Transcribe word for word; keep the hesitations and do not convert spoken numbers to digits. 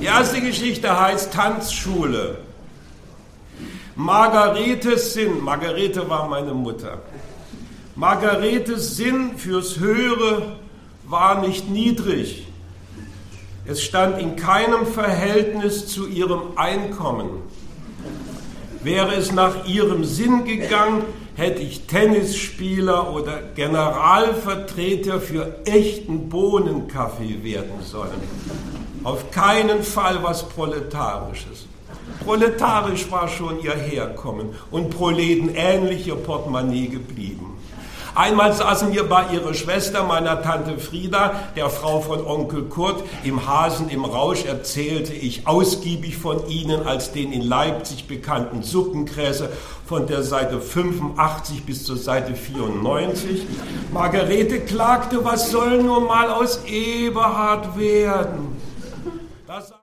Die erste Geschichte heißt Tanzschule. Margaretes Sinn, Margarete war meine Mutter. Margaretes Sinn fürs Höhere war nicht niedrig. Es stand in keinem Verhältnis zu ihrem Einkommen. Wäre es nach ihrem Sinn gegangen, hätte ich Tennisspieler oder Generalvertreter für echten Bohnenkaffee werden sollen. Auf keinen Fall was Proletarisches. Proletarisch war schon ihr Herkommen und proletenähnlich ihr Portemonnaie geblieben. Einmal saßen wir bei ihrer Schwester, meiner Tante Frieda, der Frau von Onkel Kurt. Im Hasen im Rausch erzählte ich ausgiebig von ihnen als den in Leipzig bekannten Suppengräser von der Seite fünfundachtzig bis zur Seite vierundneunzig. Margarete klagte, was soll nur mal aus Eberhard werden? Das